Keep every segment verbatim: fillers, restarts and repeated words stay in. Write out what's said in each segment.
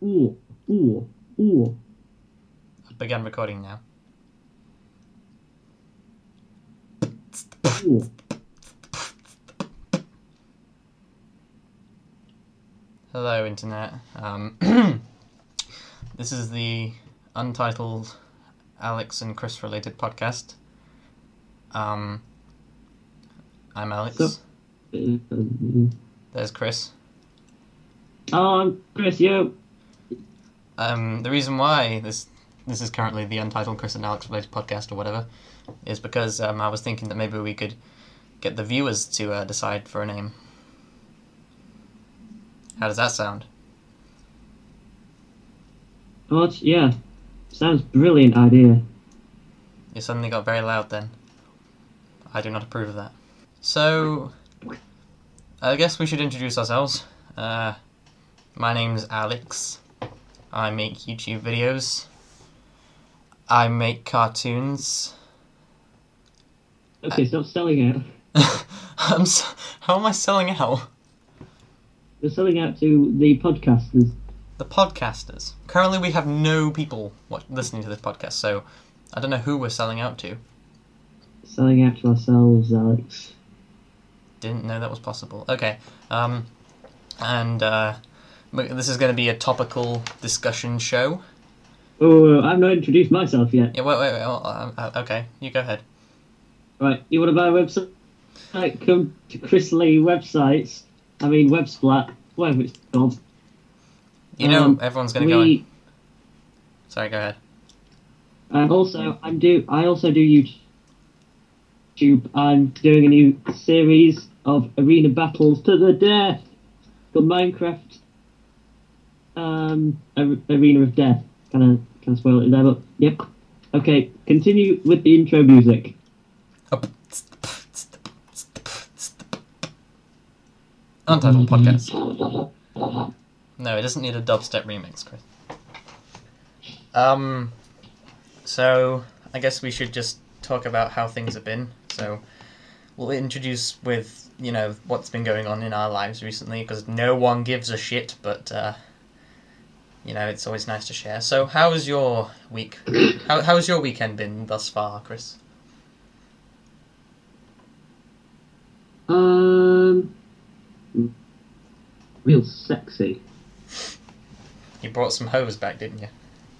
Ooh, ooh, ooh. I've begun recording now. Ooh. Hello, Internet. Um, this is the untitled Alex and Chris related podcast. Um, I'm Alex. So, um, There's Chris. oh, I'm Chris, yo. Um, the reason why this this is currently the untitled Chris and Alex related podcast or whatever is because um, I was thinking that maybe we could get the viewers to uh, decide for a name. How does that sound? Oh, yeah. Sounds brilliant idea. You suddenly got very loud then. I do not approve of that. So, I guess we should introduce ourselves. Uh, my name's Alex. I make YouTube videos. I make cartoons. Okay, stop selling out. I'm s how am I selling out? You're selling out to the podcasters. The podcasters. Currently we have no people watch listening to this podcast, so I don't know who we're selling out to. Selling out to ourselves, Alex. Didn't know that was possible. Okay, um, and uh, this is going to be a topical discussion show. Oh, I've not introduced myself yet. Yeah, wait, wait, wait. Oh, uh, okay, you go ahead. Right, you want to buy a website? Right, come to Chris Lee websites. I mean, Websplat, whatever it's called. You know, Um, everyone's going to we, go in. Sorry, go ahead. And also, I'm do. I also do YouTube. I'm doing a new series of arena battles to the death. Called Minecraft. Um, Ar- Arena of Death. Kind of, kind of spoil it there, but yep. Okay, continue with the intro music. Untitled podcast. No, it doesn't need a dubstep remix, Chris. Um, so I guess we should just talk about how things have been. So we'll introduce with, you know, what's been going on in our lives recently, because no one gives a shit, but, uh, you know, it's always nice to share. So how's your week? How How's your weekend been thus far, Chris? Um, real sexy. You brought some hoes back, didn't you?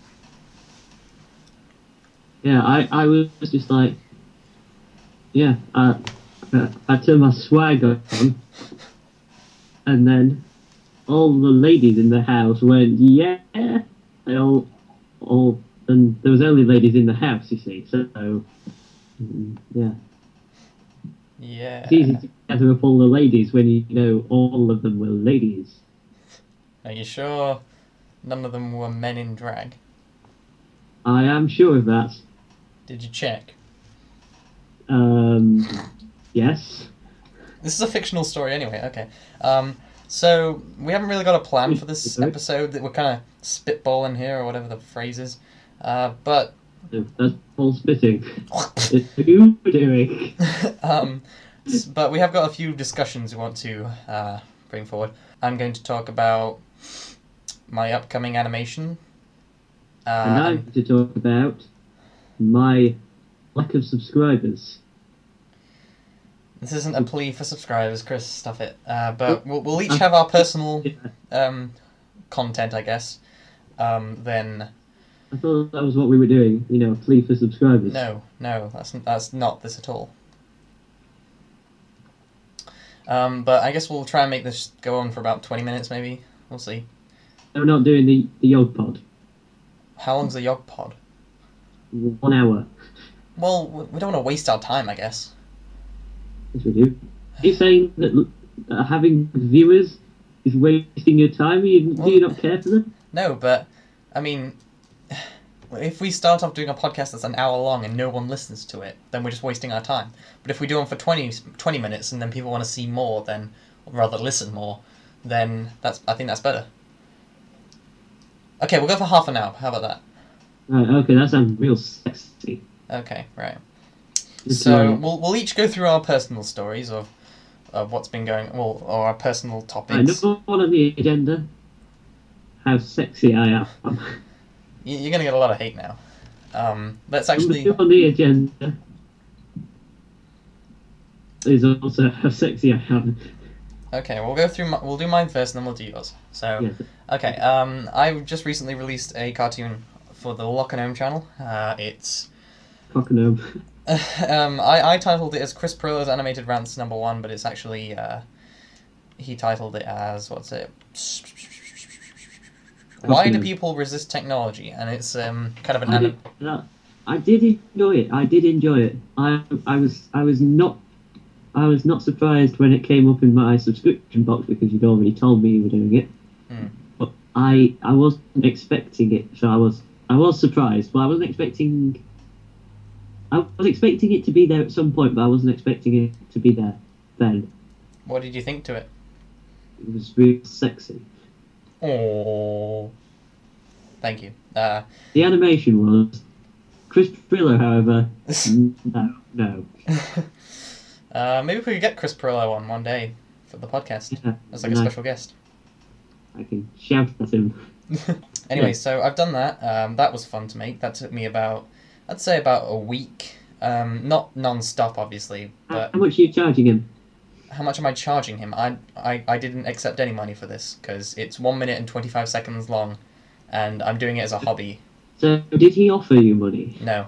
Yeah, I, I was just like, yeah, I, I, I turned my swag on, and then all the ladies in the house went, yeah, they all, all, and there was only ladies in the house, you see, so, mm, yeah. Yeah. It's easy to gather up all the ladies when you know all of them were ladies. Are you sure none of them were men in drag? I am sure of that. Did you check? Um, yes. This is a fictional story anyway, okay. Um, so, we haven't really got a plan for this episode, that we're kind of spitballing here, or whatever the phrase is. Uh, but... No, that's all spitting. It's you doing. um, s- but we have got a few discussions we want to uh, bring forward. I'm going to talk about my upcoming animation. Uh, And I'm going to talk about my lack of subscribers. This isn't a plea for subscribers, Chris, stuff it. Uh, but we'll, we'll each have our personal um, content, I guess. Um, then... I thought that was what we were doing, you know, a plea for subscribers. No, no, that's that's not this at all. Um, but I guess we'll try and make this go on for about twenty minutes, maybe. We'll see. We're not doing the, the Yog Pod. How long's the Yog Pod? One hour. Well, we don't want to waste our time, I guess. Yes, we do. Are you saying that uh, having viewers is wasting your time? You, Well, do you not care for them? No, but, I mean, if we start off doing a podcast that's an hour long and no one listens to it, then we're just wasting our time. But if we do one for twenty, twenty minutes and then people want to see more, then, or rather listen more, then that's I think that's better. Okay, we'll go for half an hour. How about that? Right, okay, that sounds real sexy. Okay, right. It's So like- we'll we'll each go through our personal stories of of what's been going, well, or our personal Right, topics. number one on the agenda. how sexy I am. You- You're gonna get a lot of hate now. Um, let's actually. Number two on the agenda is also how sexy I am. Okay, we'll go through. My, we'll do mine first, and then we'll do yours. So, Yes. okay. Um, I just recently released a cartoon for the Lock and Home channel. Uh, it's. Cockano. um, I, I titled it as Chris Perillo's Animated Rants Number One, but it's actually uh, he titled it as what's it? Why do people resist technology? And it's um kind of an I anim- did, that, I did enjoy it. I did enjoy it. I I was I was not I was not surprised when it came up in my subscription box because you'd already told me you were doing it. Hmm. But I I wasn't expecting it, so I was I was surprised. But I wasn't expecting. I was expecting it to be there at some point, but I wasn't expecting it to be there then. What did you think to it? It was really sexy. Oh, thank you. Uh, The animation was. Chris Perillo, however, no, no. uh, maybe we could get Chris Perillo on one day for the podcast Yeah, as like a and I- special guest. I can shout at him. Anyway, Yeah. so I've done that. Um, that was fun to make. That took me about, I'd say about a week. Um, not non-stop, obviously, How but much are you charging him? how much am I charging him? I, I, I didn't accept any money for this because it's one minute and twenty-five seconds long, and I'm doing it as a hobby. So, did he offer you money? No.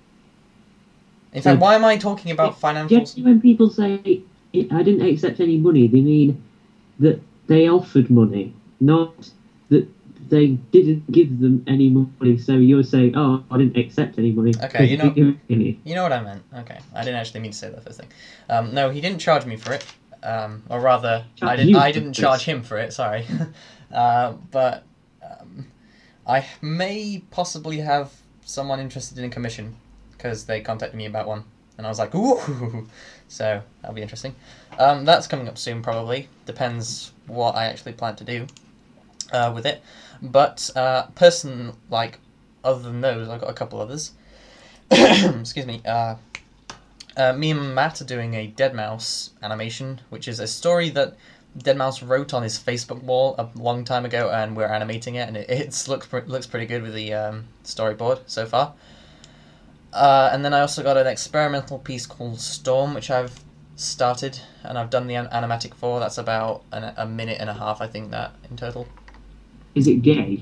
In So- fact, why am I talking about financials? Generally, when people say I didn't accept any money, they mean that they offered money, not that they didn't give them any money. So you're saying, "Oh, I didn't accept any money." Okay, you know- Give any. You know what I meant. Okay, I didn't actually mean to say that first thing. Um, no, he didn't charge me for it. Um, or rather, I Charge didn't. you I for didn't this. charge him for it. Sorry, uh, but um, I may possibly have someone interested in a commission because they contacted me about one, and I was like, ooh. So that'll be interesting. Um, that's coming up soon, probably. Depends what I actually plan to do uh, with it. But uh, person like other than those, I've got a couple others. Excuse me. Uh, uh, me and Matt are doing a Deadmau5 animation, which is a story that Deadmau5 wrote on his Facebook wall a long time ago, and we're animating it, and it it's, looks pre- looks pretty good with the um, storyboard so far. Uh, and then I also got an experimental piece called Storm, which I've started, and I've done the an- animatic for. That's about an, a minute and a half, I think, that in total. Is it gay?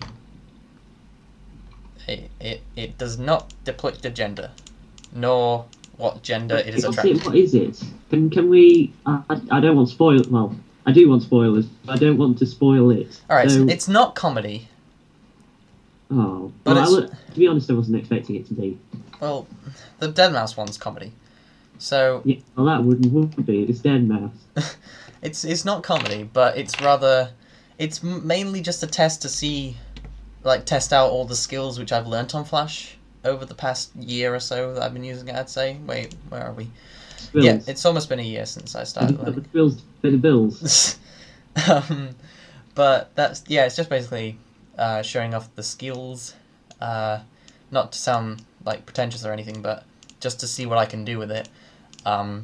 It, it, it does not depict the gender, nor what gender it is What's attracted it, what is it? Can can we? I, I I don't want spoil. Well, I do want spoilers. But I don't want to spoil it. Alright, So, it's not comedy. oh, but well, I it's- wa- to be honest, I wasn't expecting it to be. Well, the Deadmau5 one's comedy. So, Yeah, well, that wouldn't would be. It's dead mouse. it's it's not comedy, but it's rather... It's m- mainly just a test to see... Like, test out all the skills which I've learnt on Flash over the past year or so that I've been using it, I'd say. Wait, where are we? Thrills. Yeah, it's almost been a year since I Have you started got the learning. thrills for the bills. um, but that's... Yeah, it's just basically uh, showing off the skills. Uh, not to sound, like, pretentious or anything, but just to see what I can do with it. Um,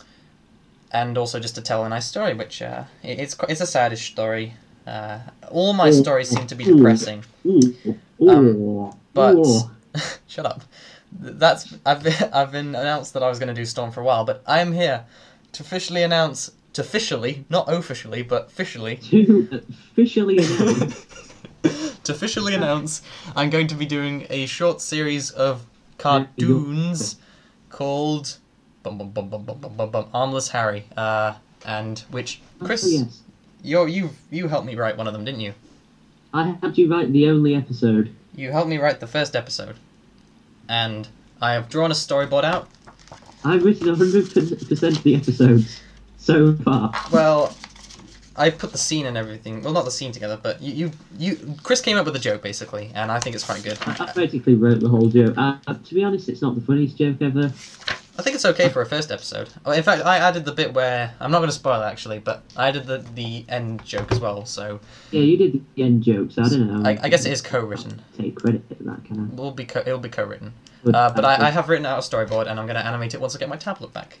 and also just to tell a nice story, which uh, it, it's qu- it's a sadish story. Uh, all my stories seem to be depressing, Ooh, ooh, Um, but ooh. shut up. Th- That's I've been, I've been announced that I was going to do Storm for a while, but I am here to officially announce, to officially, not officially, but officially, To officially announce to officially announce I'm going to be doing a short series of cartoons called bum, bum, bum, bum, bum, bum, bum, bum, Armless Harry, uh, and which Chris, Oh, yes. you you you helped me write one of them, didn't you? I had to write the only episode. You helped me write the first episode, and I have drawn a storyboard out. I've written one hundred percent of the episodes so far. Well, I put the scene and everything. Well, not the scene together, but you, you, you Chris came up with a joke basically, and I think it's quite good. I, I basically wrote the whole joke. Uh, to be honest, it's not the funniest joke ever. I think it's okay for a first episode. Oh, in fact, I added the bit where I'm not going to spoil it actually, but I added the the end joke as well. So Yeah, you did the end jokes. I don't know. I, I guess it is co-written. Take credit for that, can I? Will be co- it'll be co-written. But, Uh, but I, I have written out a storyboard, and I'm going to animate it once I get my tablet back.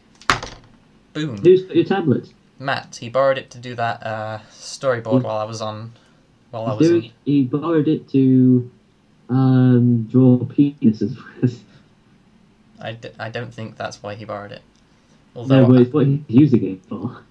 Boom. Who's got your tablet? Matt. He borrowed it to do that uh, storyboard while I was on while I He's was doing, in. he borrowed it to um, draw penises with. I, d- I don't think that's why he borrowed it. No, Although, but it's what he's using it for.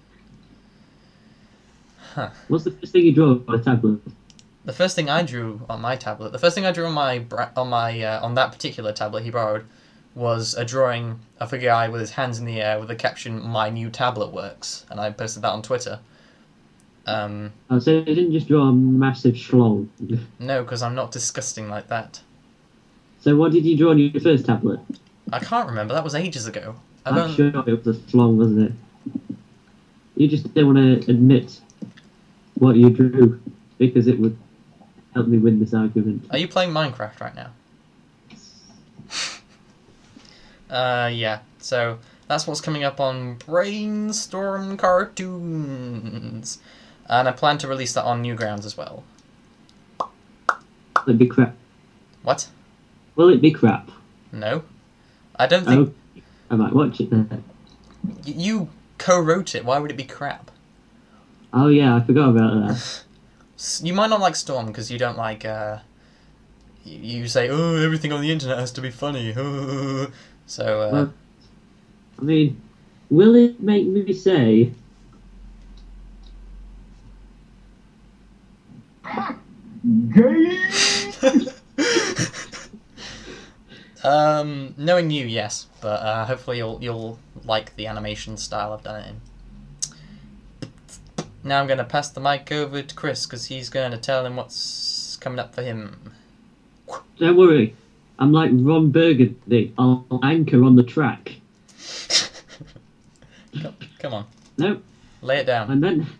huh. What's the first thing you draw on a tablet? The first thing I drew on my tablet, the first thing I drew on my bra- on my uh, on that particular tablet he borrowed, was a drawing of a guy with his hands in the air with the caption "My new tablet works," and I posted that on Twitter. Um, Oh, so he didn't just draw a massive schlong. no, because I'm not disgusting like that. So what did you draw on your first tablet? I can't remember. That was ages ago. I I'm don't. sure it was a schlong, wasn't it? You just didn't want to admit what you drew because it would help me win this argument. Are you playing Minecraft right now? uh, yeah. So that's what's coming up on Brainstorm Cartoons, and I plan to release that on Newgrounds as well. Will it be crap? What? Will it be crap? No, I don't think. Oh, I might watch it then. Y- You co-wrote it. Why would it be crap? Oh yeah, I forgot about that. S- You might not like Storm because you don't like. Uh, you, you say, "Oh, everything on the internet has to be funny." so. Uh, Well, I mean, will it make me say? um, knowing you, yes, but uh, hopefully you'll you'll like the animation style I've done it in. Now I'm gonna pass the mic over to Chris because he's gonna tell him what's coming up for him. Don't worry, I'm like Ron Burgundy. I'll anchor on the track. Come, come on, No, lay it down. and then.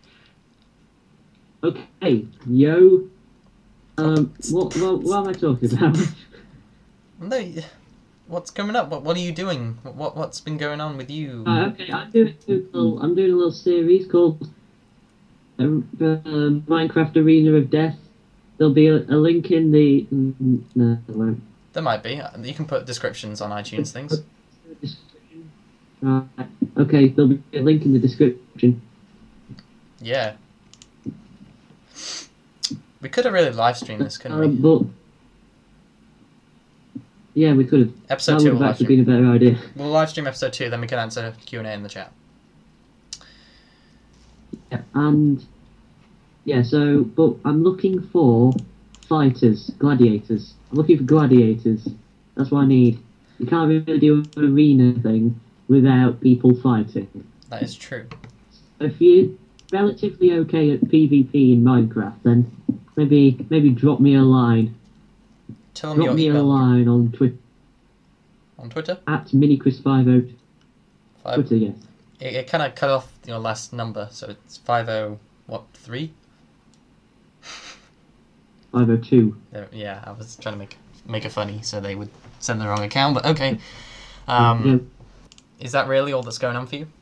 Okay, yo. Um, what, what, what am I talking about? No, y- what's coming up? What what are you doing? What what- what's been going on with you? Uh, okay, I'm doing a little, I'm doing a little series called uh, uh, Minecraft Arena of Death. There'll be a, a link in the mm, no, there won't. There might be. You can put descriptions on iTunes things. Right. Okay, there'll be a link in the description. Yeah. We could have really live streamed this, couldn't we? Um, but yeah, we could have. Episode That two would will have live actually stream. been a better idea. We'll live stream episode two, then we can answer Q and A in the chat. Yeah, and yeah, so but I'm looking for fighters, gladiators. I'm looking for gladiators. That's what I need. You can't really do an arena thing without people fighting. That is true. If you're relatively okay at PvP in Minecraft, then maybe maybe drop me a line. Tell them Drop your me a email line on Twitter on Twitter. at minicris five oh. Five, Twitter, yes. it it kind of cut off your last number, so it's five oh what three? five oh two. There, yeah, I was trying to make make it funny, so they would send the wrong account. But okay, um, Yeah. is that really all that's going on for you?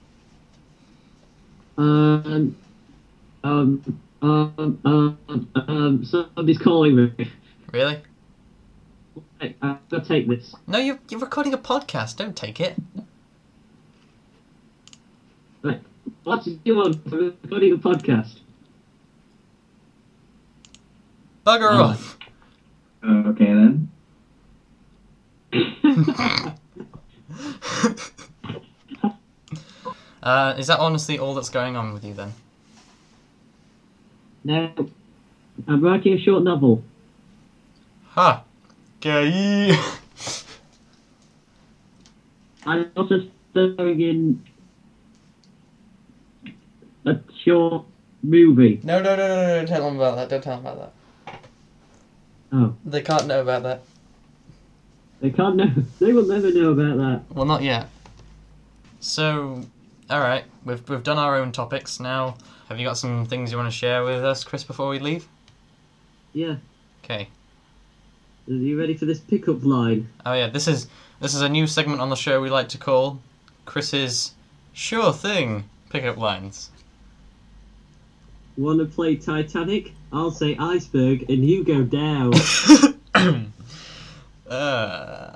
Um, um, um, um, um, somebody's calling me. Really? Hey, I've got to take this. No, you're you're recording a podcast. Don't take it. Right. What do you want? I'm recording a podcast. Bugger Oh. off. Okay then. uh, is that honestly all that's going on with you then? No, I'm writing a short novel. Ha. Gay. I'm also starring in a short movie. No, no, no, no, no! Don't tell them about that. Don't tell them about that. Oh, They can't know about that. they can't know. They will never know about that. Well, not yet. So, all right, we've we've done our own topics now. Have you got some things you want to share with us, Chris, before we leave? Yeah. Okay. Are you ready for this pickup line? Oh yeah, this is this is a new segment on the show we like to call Chris's Sure Thing Pickup Lines. Want to play Titanic? I'll say iceberg, and you go down. uh,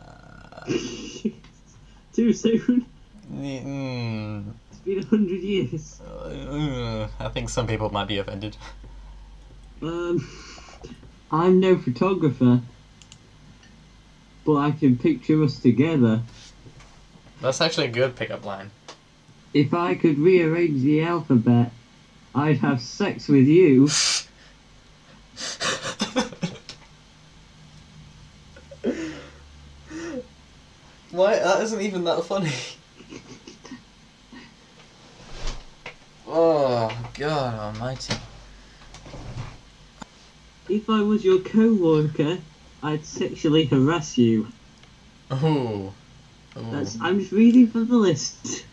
Too soon. mm, It's been a hundred years. uh, I think some people might be offended. Um, I'm no photographer, but I can picture us together. That's actually a good pickup line. If I could rearrange the alphabet, I'd have sex with you. Why? That isn't even that funny. Oh, God almighty. If I was your co-worker, I'd sexually harass you. Ooh. Ooh. That's, I'm just reading from the list.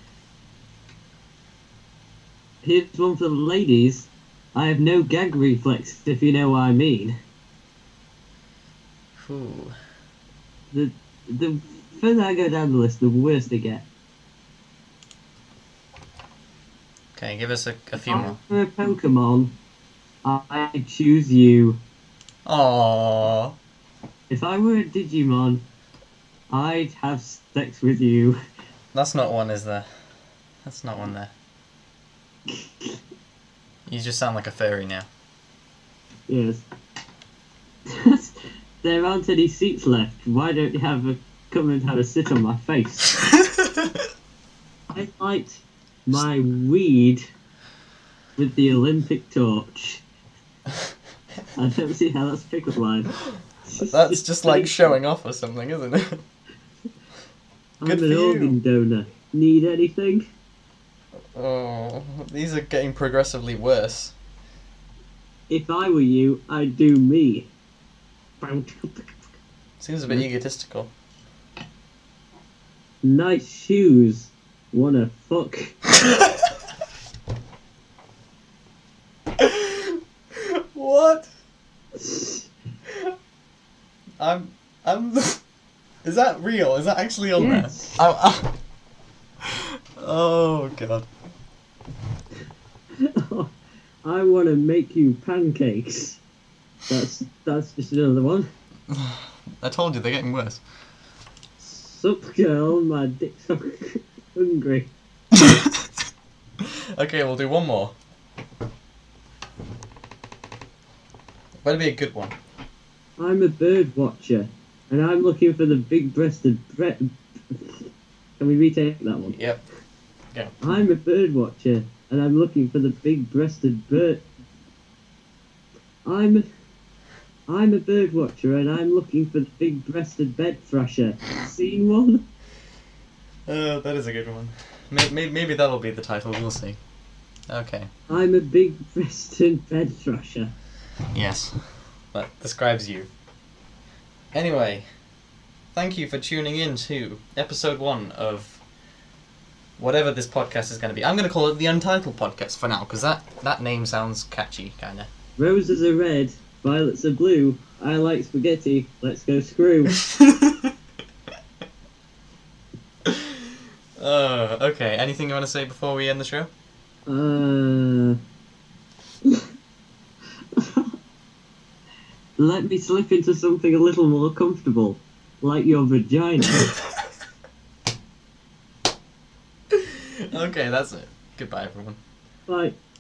Here's one for the ladies. I have no gag reflex, if you know what I mean. Ooh. The the further I go down the list, the worse they get. Okay, give us a, a few If more. I were a Pokemon, I'd choose you. Aww. If I were a Digimon, I'd have sex with you. That's not one, is there? That's not one there. You just sound like a furry now. Yes. There aren't any seats left. Why don't you have a come and have a sit on my face? I light my weed with the Olympic torch. I don't see how that's a pickup line. That's just like showing off or something, isn't it? I'm Good an for you. organ donor. Need anything? Oh, these are getting progressively worse. If I were you, I'd do me. Seems a bit egotistical. Nice shoes. Wanna fuck? What? I'm. I'm. Is that real? Is that actually on Yes. there? I'm, I'm... Oh god. I wanna make you pancakes. That's that's just another one. I told you they're getting worse. Sup, girl, my dick's hungry. Okay, we'll do one more. Better be a good one. I'm a bird watcher, and I'm looking for the big-breasted bre- Can we retake that one? Yep. I'm a bird watcher, and I'm looking for the big-breasted bird. I'm, I'm a bird watcher, and I'm looking for the big-breasted bed thrasher. Seen one? Uh, that is a good one. Maybe, maybe that'll be the title. We'll see. Okay. I'm a big-breasted bed thrasher. Yes. That describes you. Anyway, thank you for tuning in to episode one of whatever this podcast is going to be. I'm going to call it the Untitled Podcast for now, because that, that name sounds catchy, kind of. Roses are red, violets are blue. I like spaghetti. Let's go screw. uh, okay, anything you want to say before we end the show? Uh... Let me slip into something a little more comfortable, like your vagina. Okay, that's it. Goodbye, everyone. Bye.